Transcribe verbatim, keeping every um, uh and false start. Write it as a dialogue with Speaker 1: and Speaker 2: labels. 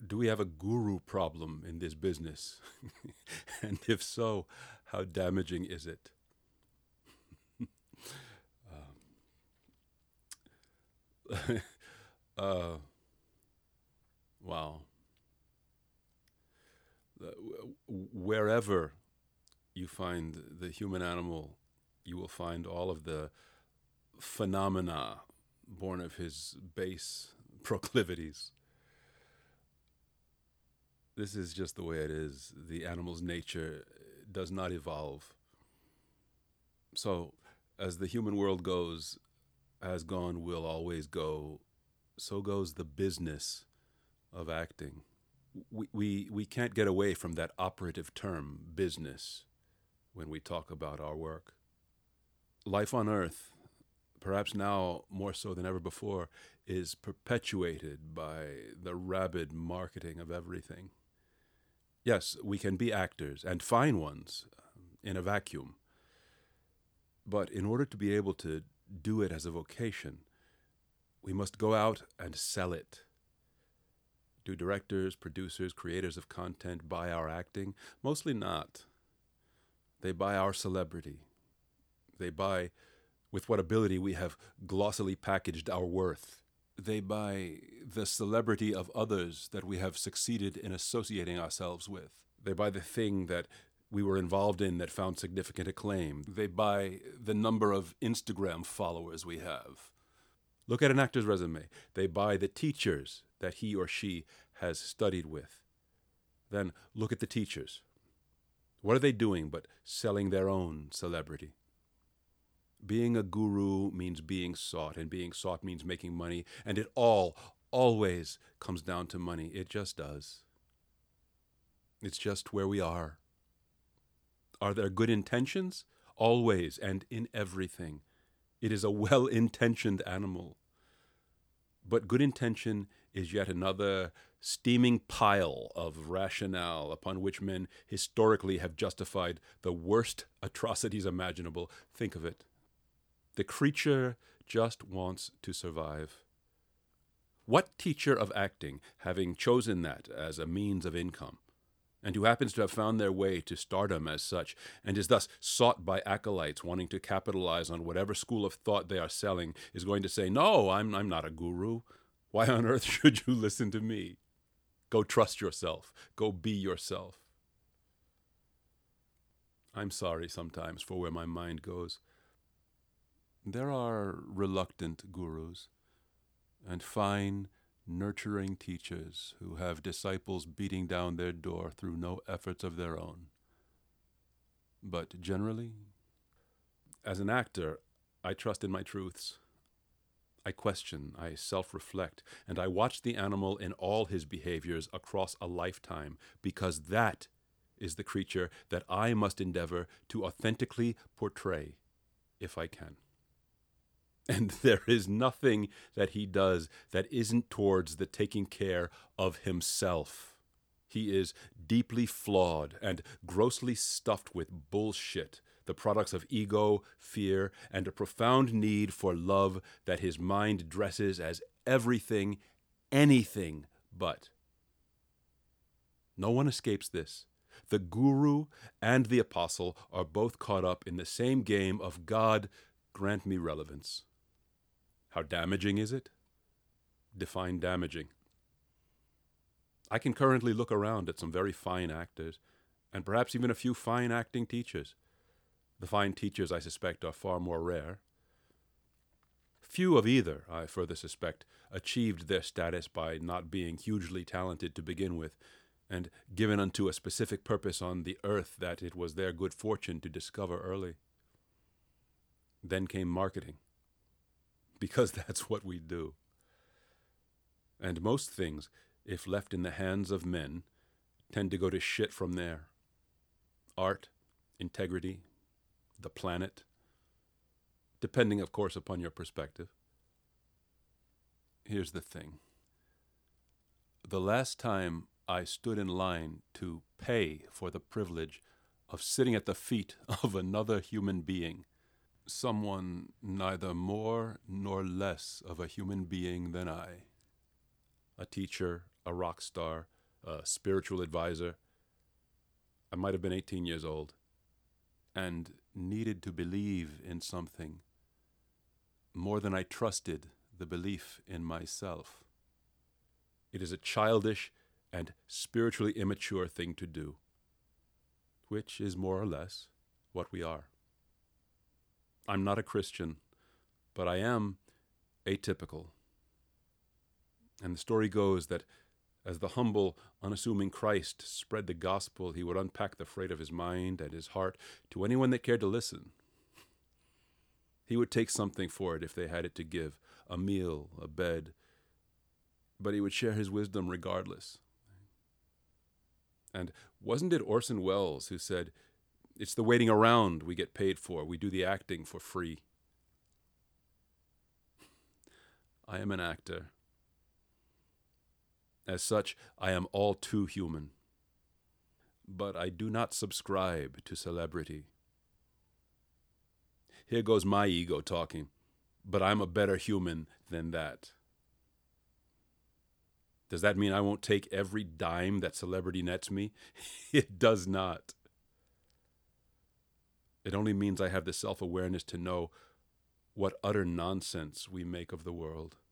Speaker 1: do we have a guru problem in this business? And if so, how damaging is it? Um, uh, wow. Uh, Wherever you find the human animal, you will find all of the phenomena born of his base proclivities. This is just the way it is. The animal's nature does not evolve. So, as the human world goes, has gone, will always go, so goes the business of acting. We, we, we can't get away from that operative term, business, when we talk about our work. Life on Earth, perhaps now more so than ever before, is perpetuated by the rabid marketing of everything. Yes, we can be actors, and fine ones, in a vacuum. But in order to be able to do it as a vocation, we must go out and sell it. Do directors, producers, creators of content buy our acting? Mostly not. They buy our celebrity. They buy with what ability we have glossily packaged our worth. They buy the celebrity of others that we have succeeded in associating ourselves with. They buy the thing that we were involved in that found significant acclaim. They buy the number of Instagram followers we have. Look at an actor's resume. They buy the teachers that he or she has studied with. Then look at the teachers. What are they doing but selling their own celebrity? Being a guru means being sought, and being sought means making money, and it all, always comes down to money. It just does. It's just where we are. Are there good intentions? Always and in everything. It is a well-intentioned animal. But good intention is yet another steaming pile of rationale upon which men historically have justified the worst atrocities imaginable. Think of it. The creature just wants to survive. What teacher of acting, having chosen that as a means of income, and who happens to have found their way to stardom as such, and is thus sought by acolytes wanting to capitalize on whatever school of thought they are selling, is going to say, no, I'm, I'm not a guru. Why on earth should you listen to me? Go trust yourself. Go be yourself. I'm sorry sometimes for where my mind goes. There are reluctant gurus and fine, nurturing teachers who have disciples beating down their door through no efforts of their own. But generally, as an actor, I trust in my truths. I question, I self-reflect, and I watch the animal in all his behaviors across a lifetime, because that is the creature that I must endeavor to authentically portray, if I can. And there is nothing that he does that isn't towards the taking care of himself. He is deeply flawed and grossly stuffed with bullshit, the products of ego, fear, and a profound need for love that his mind dresses as everything, anything but. No one escapes this. The guru and the apostle are both caught up in the same game of God, grant me relevance. How damaging is it? Define damaging. I can currently look around at some very fine actors, and perhaps even a few fine acting teachers. The fine teachers, I suspect, are far more rare. Few of either, I further suspect, achieved their status by not being hugely talented to begin with, and given unto a specific purpose on the earth that it was their good fortune to discover early. Then came marketing. Because that's what we do. And most things, if left in the hands of men, tend to go to shit from there. Art, integrity, the planet, depending, of course, upon your perspective. Here's the thing. The last time I stood in line to pay for the privilege of sitting at the feet of another human being, someone neither more nor less of a human being than I. A teacher, a rock star, a spiritual advisor. I might have been eighteen years old and needed to believe in something more than I trusted the belief in myself. It is a childish and spiritually immature thing to do, which is more or less what we are. I'm not a Christian, but I am atypical. And the story goes that as the humble, unassuming Christ spread the gospel, he would unpack the freight of his mind and his heart to anyone that cared to listen. He would take something for it if they had it to give, a meal, a bed, but he would share his wisdom regardless. And wasn't it Orson Welles who said, "It's the waiting around we get paid for. We do the acting for free." I am an actor. As such, I am all too human. But I do not subscribe to celebrity. Here goes my ego talking, but I'm a better human than that. Does that mean I won't take every dime that celebrity nets me? It does not. It only means I have the self-awareness to know what utter nonsense we make of the world.